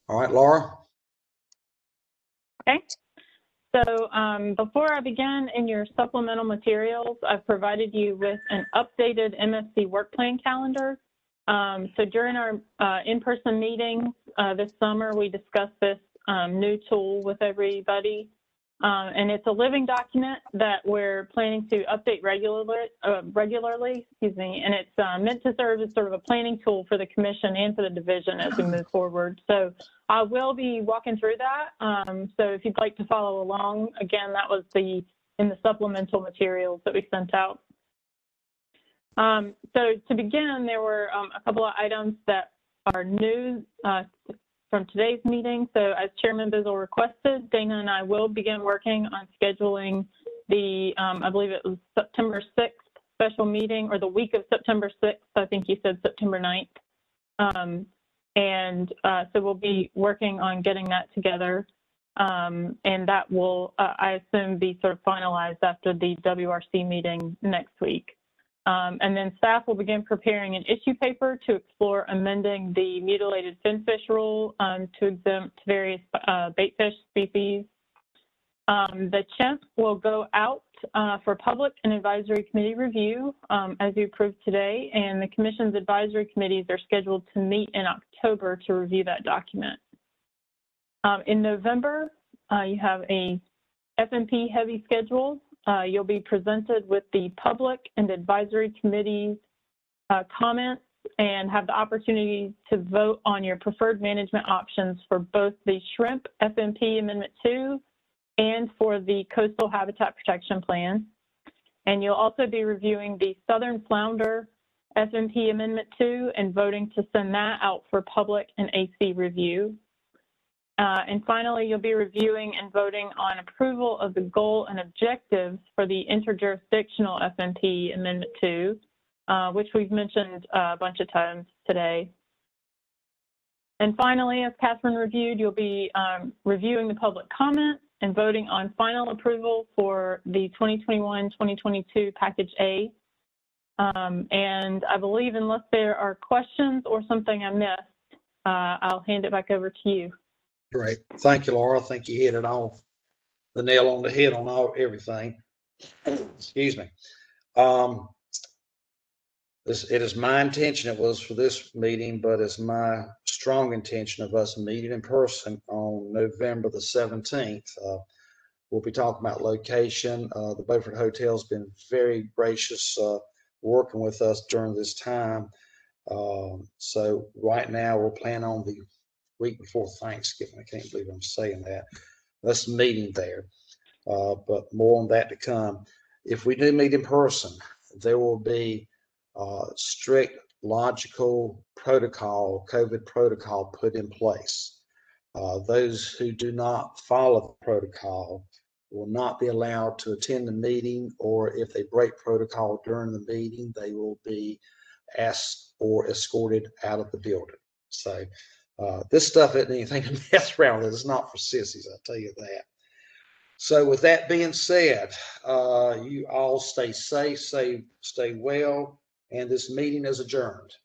All right, Laura. Okay. So before I begin, in your supplemental materials, I've provided you with an updated MSC work plan calendar. So during our in-person meetings this summer, we discussed this new tool with everybody. And it's a living document that we're planning to update regularly, and it's meant to serve as sort of a planning tool for the commission and for the division as we move forward. So I will be walking through that. So if you'd like to follow along, again, that was in the supplemental materials that we sent out. So to begin, there were a couple of items that are new from today's meeting. So as Chairman Bizzle requested, Dana and I will begin working on scheduling the, I believe it was September 6th special meeting, or the week of September 6th. I think you said September 9th. So we'll be working on getting that together. And that will, I assume, be sort of finalized after the WRC meeting next week. And then staff will begin preparing an issue paper to explore amending the mutilated finfish rule to exempt various baitfish species. The CHIMP will go out for public and advisory committee review as you approved today, and the Commission's advisory committees are scheduled to meet in October to review that document. In November, you have a FMP heavy schedule. You'll be presented with the public and advisory committees comments and have the opportunity to vote on your preferred management options for both the Shrimp FMP Amendment 2 and for the Coastal Habitat Protection Plan. And you'll also be reviewing the Southern Flounder FMP Amendment 2 and voting to send that out for public and AC review. And finally, you'll be reviewing and voting on approval of the goal and objectives for the interjurisdictional FMP Amendment 2, which we've mentioned a bunch of times today. And finally, as Catherine reviewed, you'll be reviewing the public comment and voting on final approval for the 2021-2022 Package A. And I believe unless there are questions or something I missed, I'll hand it back over to you. Great. Thank you, Laura. I think you hit it off the nail on the head on everything. Excuse me. It is my intention, it was for this meeting, but it's my strong intention of us meeting in person on November the 17th. We'll be talking about location. The Beaufort Hotel has been very gracious working with us during this time. So right now we're planning on the week before Thanksgiving. I can't believe I'm saying that. That's meeting there, but more on that to come. If we do meet in person, there will be strict, logical protocol, COVID protocol put in place. Those who do not follow the protocol will not be allowed to attend the meeting, or if they break protocol during the meeting, they will be asked or escorted out of the building. So this stuff isn't anything to mess around with. It's not for sissies, I'll tell you that. So with that being said, you all stay safe, stay well, and this meeting is adjourned.